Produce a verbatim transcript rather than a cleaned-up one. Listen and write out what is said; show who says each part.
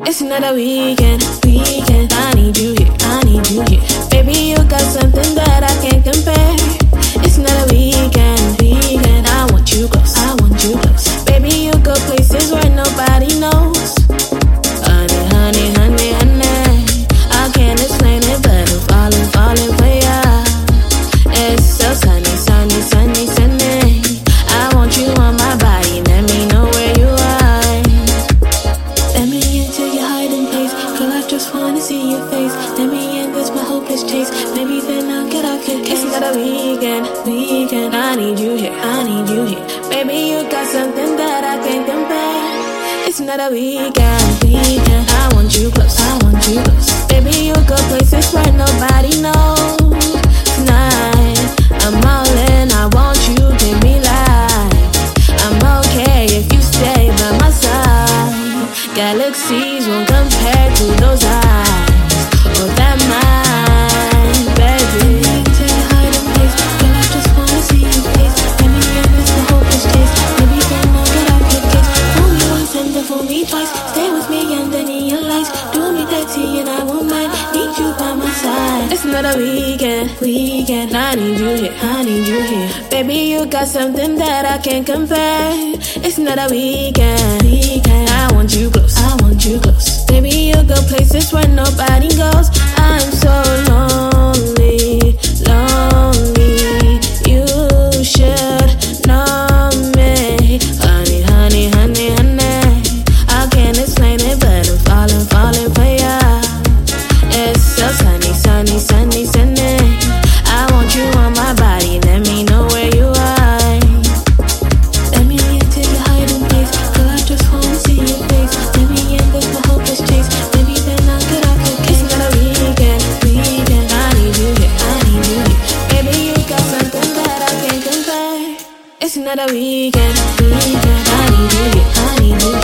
Speaker 1: It's another weekend, weekend. I need you here, I need you here. Baby, you got something that I can't compare. It's another weekend, weekend. I want you close, I want you close. Baby, you go places where nobody knows. Honey, honey, honey, honey. I can't explain it, but I'm falling, falling for ya. It's so sunny, sunny, sunny, sunny. I want you on my body, let me know where you are. Let me into your hiding place, girl, I just wanna see your face. Let me in this my hopeless chase, maybe then I'll get off your case. It's not a weekend, weekend. I need you here, I need you here. Baby, you got something that I can't compare. It's not a weekend, weekend. I want you close, I want you close. Baby, you go places where nobody knows. Tonight, I'm all in, I want you, give me life. I'm okay if you stay by my side. Galaxies won't compare to those eyes or that mind, baby. Into your hiding place, girl, I just wanna see your face. Let me in this the hopeless chase, maybe then I'll get off your case. Fool me once and then fool me twice. Stay with me under neon lights, do me dirty and I won't mind. Need you by my side. It's not a weekend, weekend. I need you here, I need you here. Baby, you got something that I can't compare. It's not a weekend, weekend. I want you close, I want you close. Baby, you go places where nobody goes. I'm so lonely, lonely. You should know me. Honey, honey, honey, honey. I can't explain it, but I'm falling, falling for ya. It's so sunny, sunny, sunny, sunny. I want you on my body, let me know where you are. Let me into your hiding place, girl, I just wanna see your face. Let me in this my hopeless chase, maybe then I'll get off your case. It's not a weekend, weekend. I need you here, I need you here. Baby, you got something that I can't compare. It's not a weekend, weekend. I need you here, I need you here.